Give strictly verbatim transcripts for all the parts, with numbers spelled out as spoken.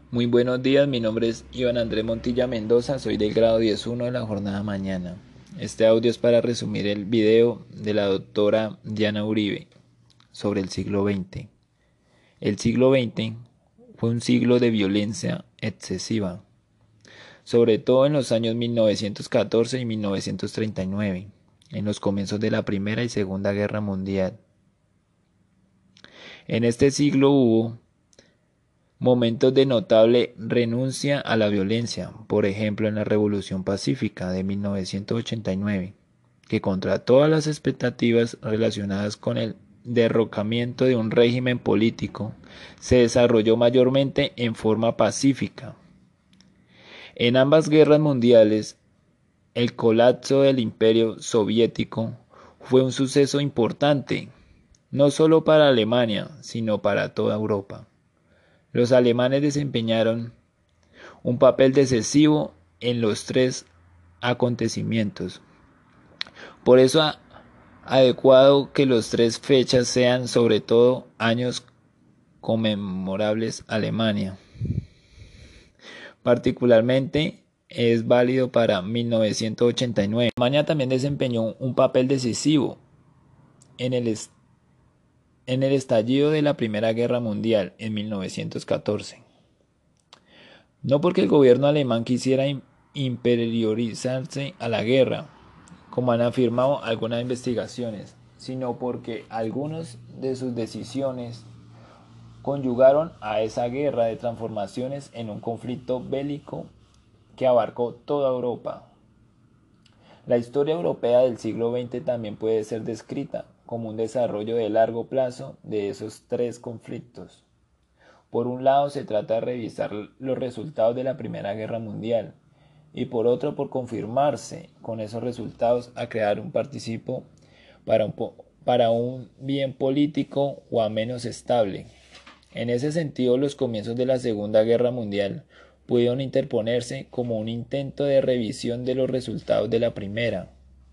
Muy buenos días, mi nombre es Iván Andrés Montilla Mendoza, soy del grado diez uno de la jornada mañana. Este audio es para resumir el video de la doctora Diana Uribe sobre el siglo veinte. El siglo veinte fue un siglo de violencia excesiva, sobre todo en los años mil novecientos catorce y mil novecientos treinta y nueve, en los comienzos de la Primera y Segunda Guerra Mundial. En este siglo hubo momentos de notable renuncia a la violencia, por ejemplo en la Revolución Pacífica de mil novecientos ochenta y nueve, que contra todas las expectativas relacionadas con el derrocamiento de un régimen político, se desarrolló mayormente en forma pacífica. En ambas guerras mundiales, el colapso del Imperio Soviético fue un suceso importante, no solo para Alemania, sino para toda Europa. Los alemanes desempeñaron un papel decisivo en los tres acontecimientos. Por eso es adecuado que las tres fechas sean sobre todo años conmemorables a Alemania. Particularmente es válido para mil novecientos ochenta y nueve. Alemania también desempeñó un papel decisivo en el, est en el estallido de la Primera Guerra Mundial en mil novecientos catorce. No porque el gobierno alemán quisiera interiorizarse a la guerra, como han afirmado algunas investigaciones, sino porque algunas de sus decisiones conyugaron a esa guerra de transformaciones en un conflicto bélico que abarcó toda Europa. La historia europea del siglo veinte también puede ser descrita como un desarrollo de largo plazo de esos tres conflictos. Por un lado se trata de revisar los resultados de la Primera Guerra Mundial y por otro por confirmarse con esos resultados a crear un participo para un, para un bien político o a menos estable. En ese sentido, los comienzos de la Segunda Guerra Mundial pudieron interponerse como un intento de revisión de los resultados de la Primera.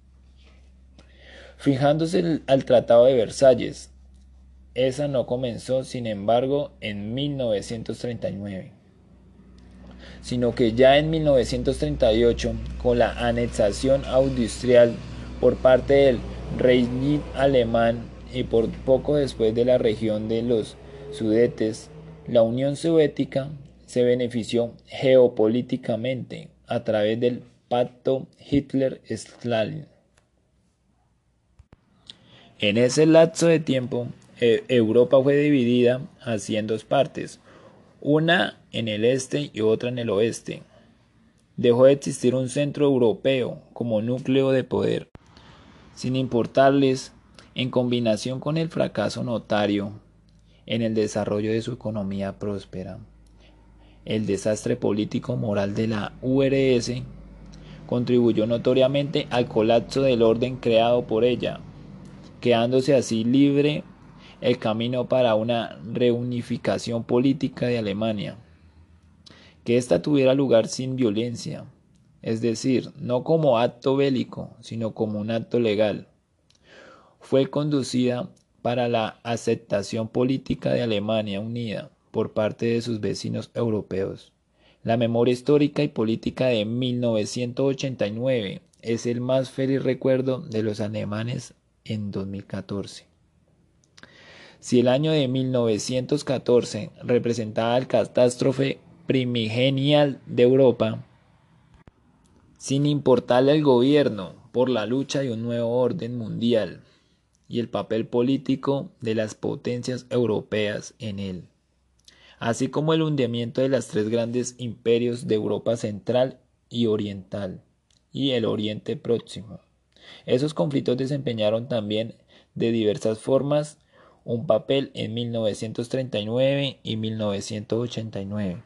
Fijándose al Tratado de Versalles, esa no comenzó, sin embargo, en mil novecientos treinta y nueve, sino que ya en mil novecientos treinta y ocho, con la anexación industrial por parte del Reich alemán y por poco después de la región de los Sudetes, la Unión Soviética se benefició geopolíticamente a través del Pacto Hitler-Stalin. En ese lapso de tiempo, Europa fue dividida así en dos partes, una en el este y otra en el oeste. Dejó de existir un centro europeo como núcleo de poder, sin importarles, en combinación con el fracaso notario en el desarrollo de su economía próspera, el desastre político-moral de la U R S contribuyó notoriamente al colapso del orden creado por ella, quedándose así libre el camino para una reunificación política de Alemania, que ésta tuviera lugar sin violencia, es decir, no como acto bélico, sino como un acto legal. Fue conducida para la aceptación política de Alemania unida por parte de sus vecinos europeos. La memoria histórica y política de mil novecientos ochenta y nueve es el más feliz recuerdo de los alemanes en dos mil catorce. Si el año de mil novecientos catorce representaba el catástrofe primigenial de Europa, sin importarle al gobierno por la lucha de un nuevo orden mundial y el papel político de las potencias europeas en él, así como el hundimiento de los tres grandes imperios de Europa Central y Oriental y el Oriente Próximo. Esos conflictos desempeñaron también de diversas formas un papel en mil novecientos treinta y nueve y mil novecientos ochenta y nueve.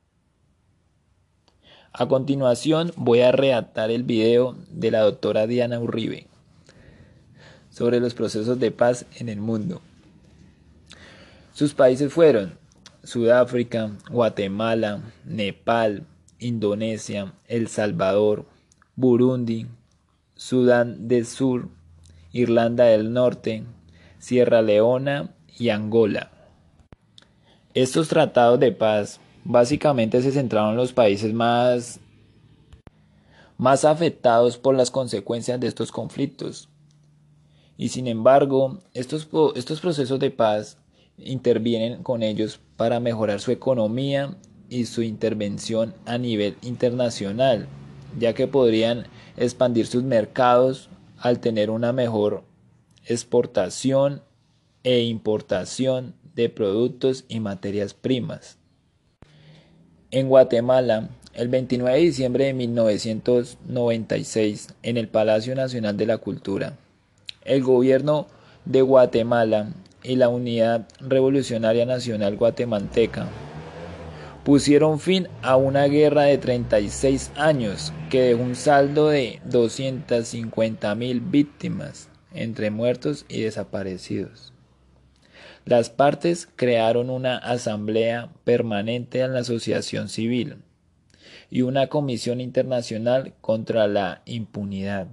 A continuación voy a redactar el video de la doctora Diana Uribe sobre los procesos de paz en el mundo. Sus países fueron Sudáfrica, Guatemala, Nepal, Indonesia, El Salvador, Burundi, Sudán del Sur, Irlanda del Norte, Sierra Leona y Angola. Estos tratados de paz Básicamente se centraron en los países más, más afectados por las consecuencias de estos conflictos. Y sin embargo, estos, estos procesos de paz intervienen con ellos para mejorar su economía y su intervención a nivel internacional, ya que podrían expandir sus mercados al tener una mejor exportación e importación de productos y materias primas. En Guatemala, el veintinueve de diciembre de mil novecientos noventa y seis, en el Palacio Nacional de la Cultura, el gobierno de Guatemala y la Unidad Revolucionaria Nacional Guatemalteca pusieron fin a una guerra de treinta y seis años que dejó un saldo de doscientas cincuenta mil víctimas entre muertos y desaparecidos. Las partes crearon una asamblea permanente en la asociación civil y una comisión internacional contra la impunidad.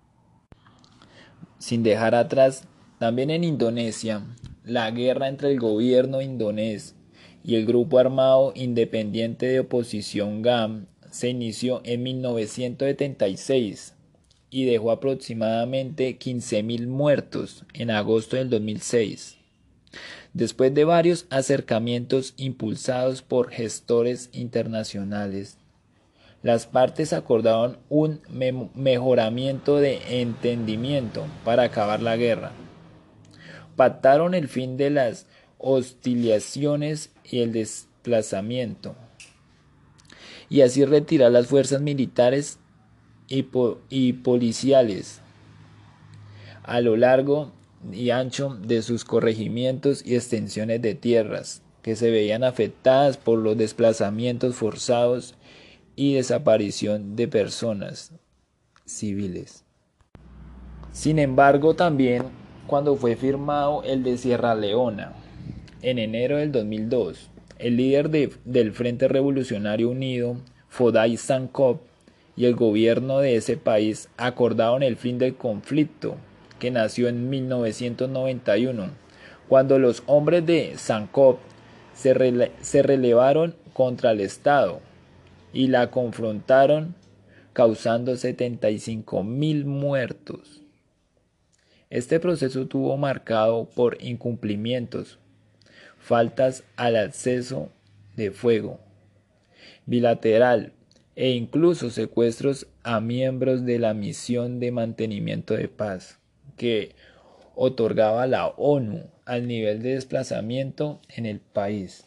Sin dejar atrás, también en Indonesia, la guerra entre el gobierno indonés y el grupo armado independiente de oposición G A M se inició en mil novecientos setenta y seis y dejó aproximadamente quince mil muertos en agosto del dos mil seis. Después de varios acercamientos impulsados por gestores internacionales, las partes acordaron un me mejoramiento de entendimiento para acabar la guerra. Pactaron el fin de las hostilidades y el desplazamiento, y así retirar las fuerzas militares y, po y policiales a lo largo y ancho de sus corregimientos y extensiones de tierras que se veían afectadas por los desplazamientos forzados y desaparición de personas civiles. Sin embargo, también cuando fue firmado el de Sierra Leona en enero del dos mil dos, el líder de, del Frente Revolucionario Unido, Foday Sankoh, y el gobierno de ese país acordaron el fin del conflicto, que nació en mil novecientos noventa y uno, cuando los hombres de Sankoh se, rele se relevaron contra el Estado y la confrontaron, causando setenta y cinco mil muertos. Este proceso estuvo marcado por incumplimientos, faltas al acceso de fuego bilateral e incluso secuestros a miembros de la misión de mantenimiento de paz que otorgaba la ONU al nivel de desplazamiento en el país.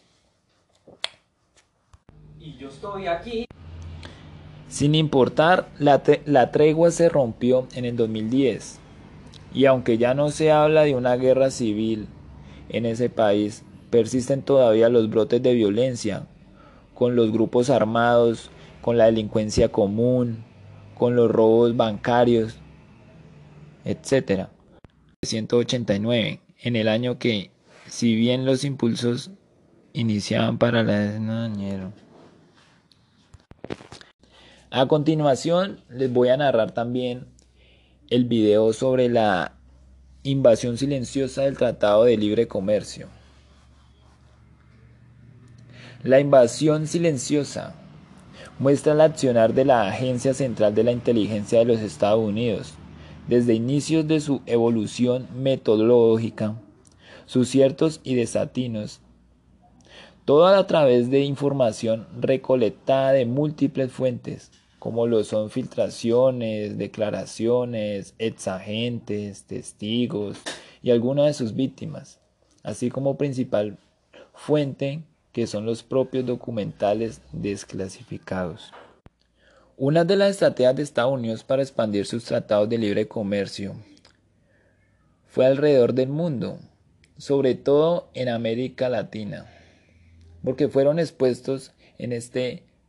Y yo estoy aquí. Sin importar, la, la tregua se rompió en el dos mil diez, y aunque ya no se habla de una guerra civil en ese país, persisten todavía los brotes de violencia con los grupos armados, con la delincuencia común, con los robos bancarios, etcétera. mil novecientos ochenta y nueve, en el año que, si bien los impulsos iniciaban para la... A continuación les voy a narrar también el video sobre la invasión silenciosa del Tratado de Libre Comercio. La invasión silenciosa muestra el accionar de la Agencia Central de la Inteligencia de los Estados Unidos desde inicios de su evolución metodológica, sus ciertos y desatinos, todo a través de información recolectada de múltiples fuentes, como lo son filtraciones, declaraciones, exagentes, testigos y algunas de sus víctimas, así como principal fuente que son los propios documentales desclasificados. Una de las estrategias de Estados Unidos para expandir sus tratados de libre comercio fue alrededor del mundo, sobre todo en América Latina, porque fueron expuestos en esta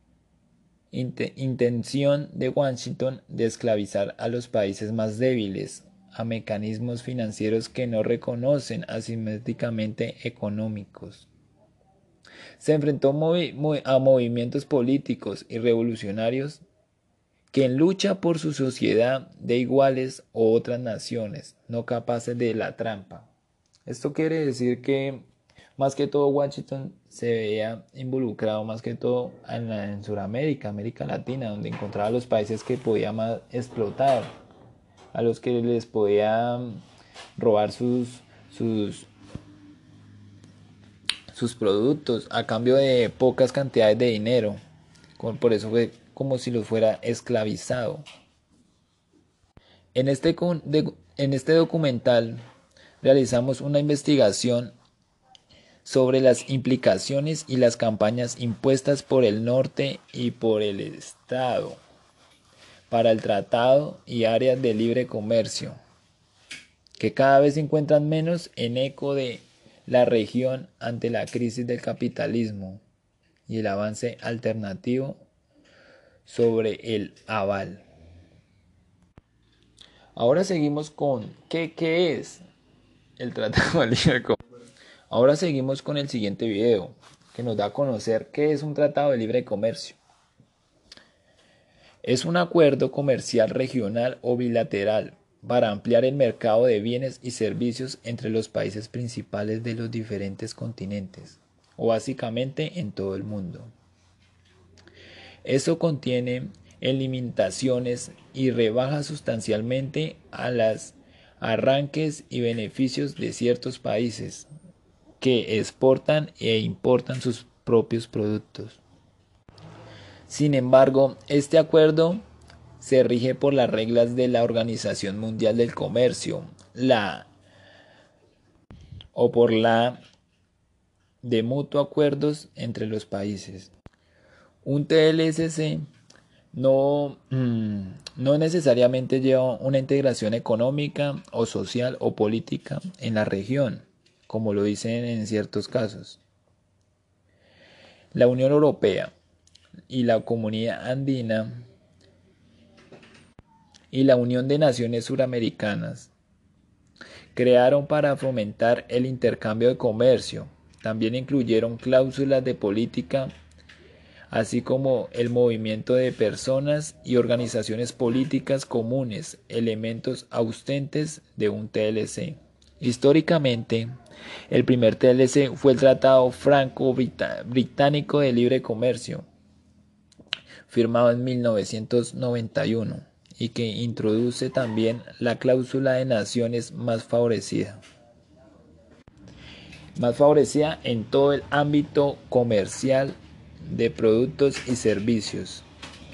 intención de Washington de esclavizar a los países más débiles a mecanismos financieros que no reconocen asimétricamente económicos. Se enfrentó movi movi a movimientos políticos y revolucionarios que en lucha por su sociedad de iguales o otras naciones no capaces de la trampa. Esto quiere decir que Más que todo Washington se veía involucrado más que todo en, la, en Sudamérica, América Latina, donde encontraba los países que podía más explotar, a los que les podía robar sus, sus, sus productos a cambio de pocas cantidades de dinero. Por eso fue como si los fuera esclavizado. En este, en este documental realizamos una investigación sobre las implicaciones y las campañas impuestas por el norte y por el Estado para el tratado y áreas de libre comercio, que cada vez se encuentran menos en eco de la región ante la crisis del capitalismo y el avance alternativo sobre el aval. Ahora seguimos con ¿qué, qué es el Tratado de Libre Comercio? Ahora seguimos con el siguiente video, que nos da a conocer qué es un Tratado de Libre Comercio. Es un acuerdo comercial regional o bilateral para ampliar el mercado de bienes y servicios entre los países principales de los diferentes continentes, o básicamente en todo el mundo. Eso contiene limitaciones y rebaja sustancialmente a los arranques y beneficios de ciertos países que exportan e importan sus propios productos. Sin embargo, este acuerdo se rige por las reglas de la Organización Mundial del Comercio, la o por la de mutuos acuerdos entre los países. Un T L C C no, mmm, no necesariamente lleva una integración económica o social o política en la región, como lo dicen en ciertos casos. La Unión Europea y la Comunidad Andina y la Unión de Naciones Suramericanas crearon para fomentar el intercambio de comercio. También incluyeron cláusulas de política, así como el movimiento de personas y organizaciones políticas comunes, elementos ausentes de un T L C. Históricamente, el primer T L C fue el Tratado Franco-Británico de Libre Comercio, firmado en mil novecientos noventa y uno, y que introduce también la cláusula de naciones más favorecida. Más favorecida en todo el ámbito comercial de productos y servicios.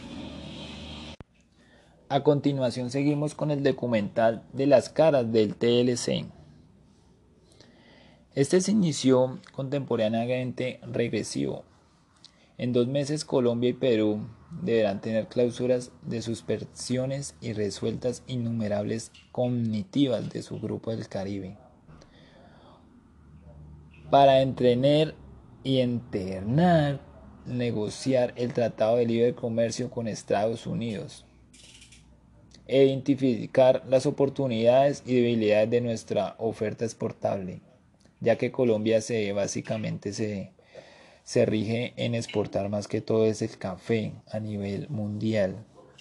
A continuación seguimos con el documental de las caras del T L C. Este se inició contemporáneamente regresivo. En dos meses Colombia y Perú deberán tener cláusulas de suspensiones y resueltas innumerables cognitivas de su grupo del Caribe. Para entrenar y internar, negociar el Tratado de Libre Comercio con Estados Unidos e identificar las oportunidades y debilidades de nuestra oferta exportable, ya que Colombia se básicamente se, se rige en exportar más que todo es el café a nivel mundial.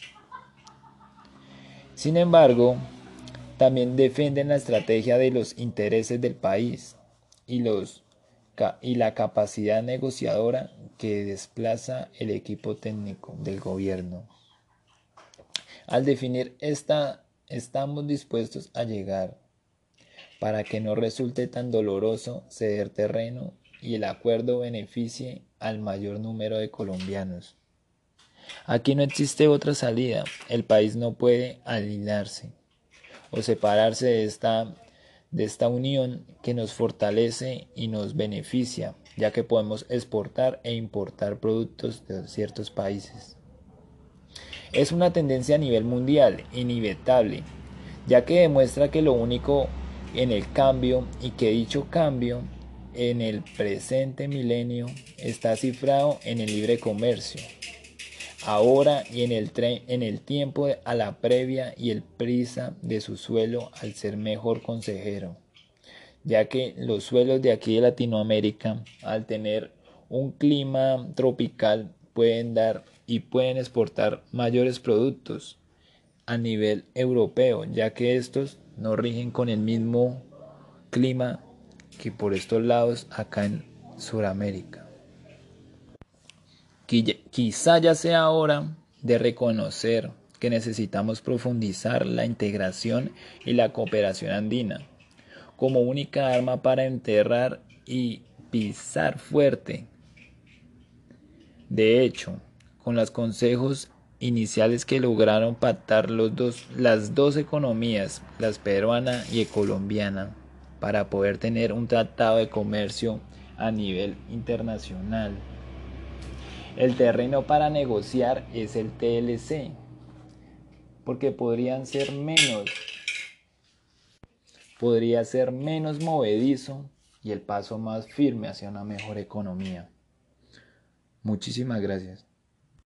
Sin embargo, también defienden la estrategia de los intereses del país y, los, y la capacidad negociadora que desplaza el equipo técnico del gobierno. Al definir esta, estamos dispuestos a llegar para que no resulte tan doloroso ceder terreno y el acuerdo beneficie al mayor número de colombianos. Aquí no existe otra salida. El país no puede alinearse o separarse de esta, de esta unión que nos fortalece y nos beneficia, ya que podemos exportar e importar productos de ciertos países. Es una tendencia a nivel mundial, inevitable, ya que demuestra que lo único en el cambio y que dicho cambio en el presente milenio está cifrado en el libre comercio, ahora y en el, tren, en el tiempo a la previa y el prisa de su suelo al ser mejor consejero, ya que los suelos de aquí de Latinoamérica, al tener un clima tropical, pueden dar y pueden exportar mayores productos a nivel europeo, ya que estos no rigen con el mismo clima que por estos lados acá en Sudamérica. Quizá ya sea hora de reconocer que necesitamos profundizar la integración y la cooperación andina como única arma para enterrar y pisar fuerte. De hecho, con los consejos iniciales que lograron pactar los dos, las dos economías, la peruana y la colombiana, para poder tener un tratado de comercio a nivel internacional. El terreno para negociar es el T L C, porque podrían ser menos, podría ser menos movedizo y el paso más firme hacia una mejor economía. Muchísimas gracias.